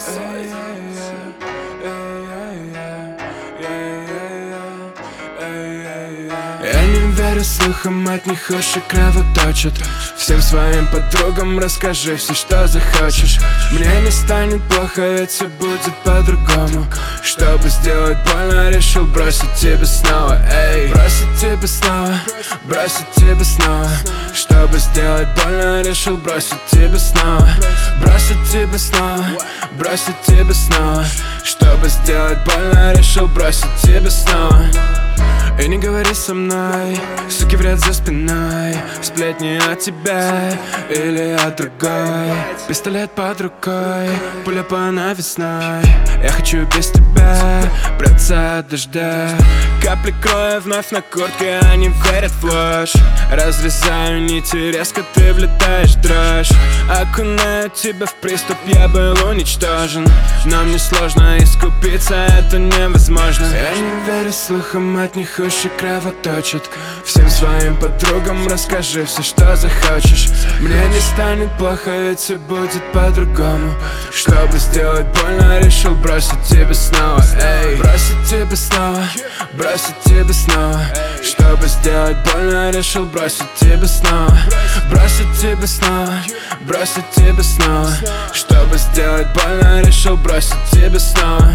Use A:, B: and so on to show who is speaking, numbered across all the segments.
A: Я не верю слухам, от них уши кровоточат. Всем своим подругам расскажи все, что захочешь. Мне не станет плохо, ведь все будет по-другому. Чтобы сделать больно, решил бросить тебя снова. Эй, бросить тебя снова, бросить тебя снова. Чтобы сделать больно, решил бросить тебя снова. Бросить тебя снова, бросить тебя снова. Чтобы сделать больно, решил бросить тебя снова. И не говори со мной, суки вряд за спиной. Сплетни от тебя или от другой. Пистолет под рукой, пуля по навесной. Я хочу без тебя прятаться от дождя. Капли крови вновь на куртке, они верят в ложь. Разрезаю нити, резко ты влетаешь в дрожь. Окунаю тебя в приступ, я был уничтожен. Но мне сложно искупиться, это невозможно. Я не верю слухам, от них уши кровоточат. Всем своим подругам расскажи все, что захочешь. Мне не станет плохо, ведь все будет по-другому. Чтобы сделать больно, решил бросить тебя снова. Эй, бросить тебя снова, бросить тебя снова. Чтобы сделать больно, решил бросить тебя снова. Бросить тебя снова, бросить тебя снова. Чтобы сделать больно, решил бросить тебя снова.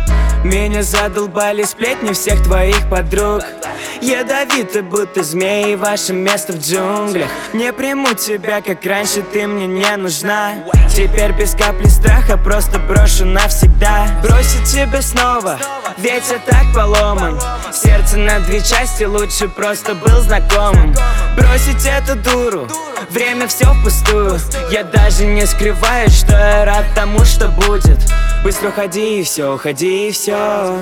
B: Меня задолбали сплетни всех твоих подруг. Ядовиты, будто змеи, ваше место в джунглях. Не приму тебя, как раньше, ты мне не нужна. Теперь без капли страха, просто брошу навсегда. Бросить тебя снова, ведь я так поломан. Сердце на две части, лучше просто был знакомым. Бросить эту дуру, время все впустую. Я даже не скрываю, что я рад тому, что будет. Быстро уходи и все, уходи и все.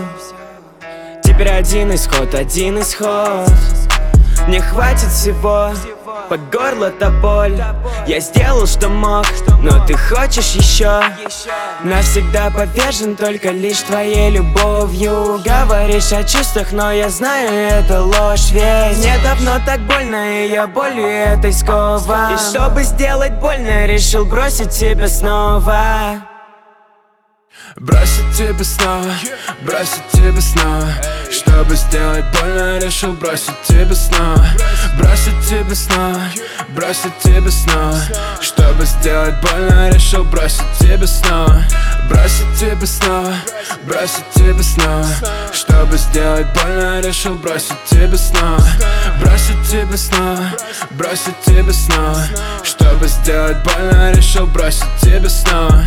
B: Теперь один исход, один исход. Мне хватит всего, под горло-то боль. Я сделал, что мог, но ты хочешь еще. Навсегда повержен только лишь твоей любовью. Говоришь о чувствах, но я знаю, это ложь. Ведь мне давно так больно, и я болью этой скован. И чтобы сделать больно, решил бросить тебя снова.
A: Бросить тебя снова, бросить тебя снова. Чтобы сделать больно, решил бросить тебя снова. Бросить тебя снова, бросить тебя снова. Чтобы сделать больно, решил бросить тебя снова. Бросить тебя снова, бросить тебя снова. Чтобы сделать больно, решил бросить тебя снова. Бросить тебя снова, бросить тебя снова. Чтобы сделать больно, решил бросить тебя снова.